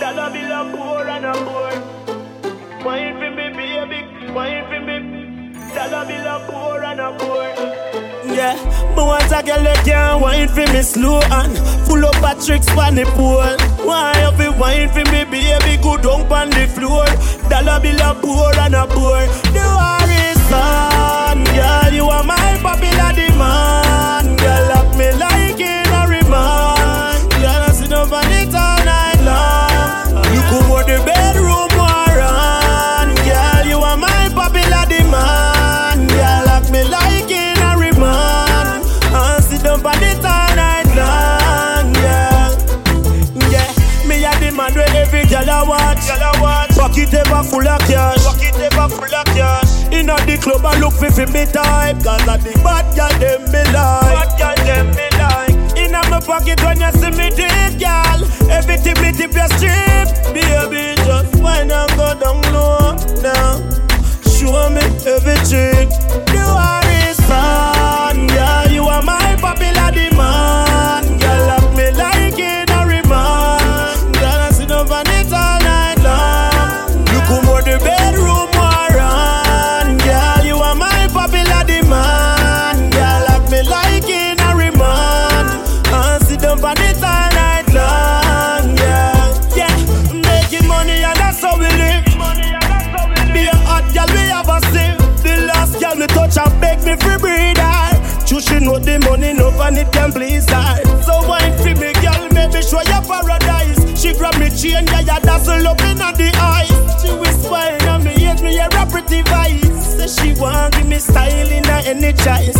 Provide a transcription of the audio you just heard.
Dollar bill a pour and a pour. Wine for me, baby, wine for me. Dollar bill a pour and a pour. Yeah, but once I get like can't wine for me slow and full up a tricks on the pole. Why you be wine for me, baby, go down on the floor. Dollar bill a pour and a pour. The war is on, girl, you are my popular demand. Girl, lock me like in a remand. Girl, I sit up on it all night long. You come out the bedroom war on. Girl, you are my popular demand. Girl, lock me like in a remand. I sit up on it all night long. Yeah, me a demand where every girl I watch. Pocket ever full of cash. Inna the club I look for me type. Cause I the bad girl them me like. Inna my pocket when you see me dip, girl. Everything me tip your strip. Baby, just wind and go down low now. Show me everything. The war is on, girl. You are my popular demand. Girl, lock me like in a remand. Girl, I sit up on it all night long. You come out the bedroom war on. Girl, you are my popular demand. Girl, lock me like in a remand. I sit up on it all night long. Yeah, making money and that's how we live. Be a hot girl, we have a sip. The last girl me touch and beg me free breathe her. She know the money enough and it can please her. So wine for me, girl, maybe show you paradise. She grab me chain, yeah, dazzle up in the eyes. She whisper in me ears, me hear a pretty voice. Say she want give me style in any choice.